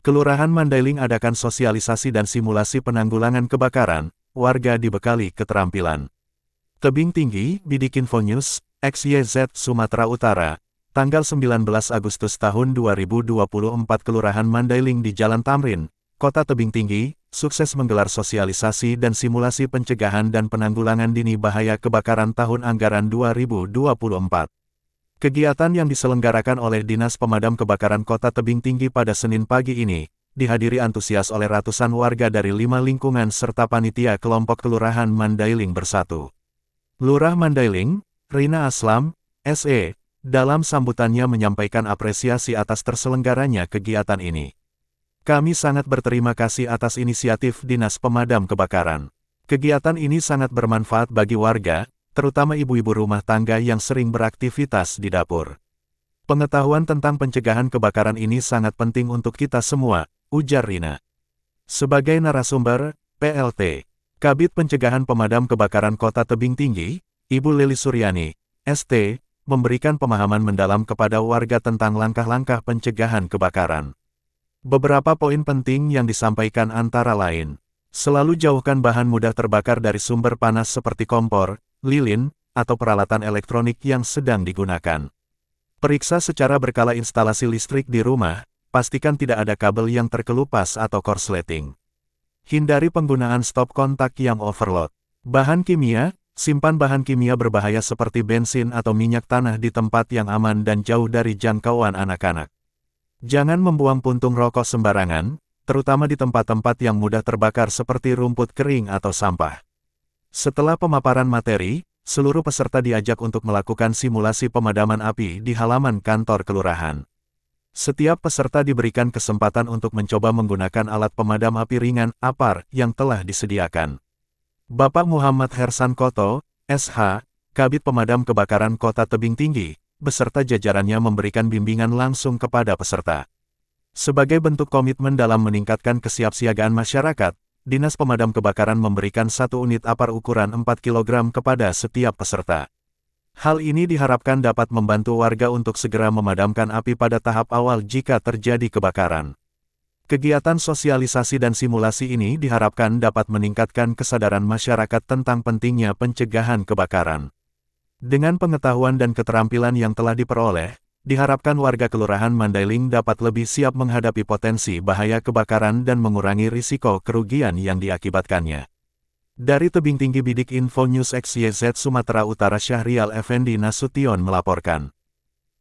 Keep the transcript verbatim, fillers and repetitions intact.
Kelurahan Mandailing adakan sosialisasi dan simulasi penanggulangan kebakaran, warga dibekali keterampilan. Tebing tinggi, Bidik Info News, X Y Z Sumatera Utara, tanggal sembilan belas Agustus tahun dua ribu dua puluh empat Kelurahan Mandailing di Jalan Tamrin, Kota Tebing Tinggi, sukses menggelar sosialisasi dan simulasi pencegahan dan penanggulangan dini bahaya kebakaran tahun anggaran dua ribu dua puluh empat. Kegiatan yang diselenggarakan oleh Dinas Pemadam Kebakaran Kota Tebing Tinggi pada Senin pagi ini, dihadiri antusias oleh ratusan warga dari lima lingkungan serta panitia kelompok Kelurahan Mandailing Bersatu. Lurah Mandailing, Rina Aslam, S E, dalam sambutannya menyampaikan apresiasi atas terselenggaranya kegiatan ini. Kami sangat berterima kasih atas inisiatif Dinas Pemadam Kebakaran. Kegiatan ini sangat bermanfaat bagi warga, terutama ibu-ibu rumah tangga yang sering beraktivitas di dapur. Pengetahuan tentang pencegahan kebakaran ini sangat penting untuk kita semua, ujar Rina. Sebagai narasumber, P L T, Kabid Pencegahan Pemadam Kebakaran Kota Tebing Tinggi, Ibu Lili Suryani, S T, memberikan pemahaman mendalam kepada warga tentang langkah-langkah pencegahan kebakaran. Beberapa poin penting yang disampaikan antara lain, selalu jauhkan bahan mudah terbakar dari sumber panas seperti kompor, lilin, atau peralatan elektronik yang sedang digunakan. Periksa secara berkala instalasi listrik di rumah, pastikan tidak ada kabel yang terkelupas atau korsleting. Hindari penggunaan stop kontak yang overload. Bahan kimia, simpan bahan kimia berbahaya seperti bensin atau minyak tanah di tempat yang aman dan jauh dari jangkauan anak-anak. Jangan membuang puntung rokok sembarangan, terutama di tempat-tempat yang mudah terbakar seperti rumput kering atau sampah. Setelah pemaparan materi, seluruh peserta diajak untuk melakukan simulasi pemadaman api di halaman kantor kelurahan. Setiap peserta diberikan kesempatan untuk mencoba menggunakan alat pemadam api ringan, A P A R, yang telah disediakan. Bapak Muhammad Hersan Koto, S H, Kabid Pemadam Kebakaran Kota Tebing Tinggi, beserta jajarannya memberikan bimbingan langsung kepada peserta. Sebagai bentuk komitmen dalam meningkatkan kesiapsiagaan masyarakat, Dinas Pemadam Kebakaran memberikan satu unit A P A R ukuran empat kilogram kepada setiap peserta. Hal ini diharapkan dapat membantu warga untuk segera memadamkan api pada tahap awal jika terjadi kebakaran. Kegiatan sosialisasi dan simulasi ini diharapkan dapat meningkatkan kesadaran masyarakat tentang pentingnya pencegahan kebakaran. Dengan pengetahuan dan keterampilan yang telah diperoleh, diharapkan warga Kelurahan Mandailing dapat lebih siap menghadapi potensi bahaya kebakaran dan mengurangi risiko kerugian yang diakibatkannya. Dari Tebing Tinggi Bidik Info News X Y Z Sumatera Utara, Syahrial Effendi Nasution melaporkan.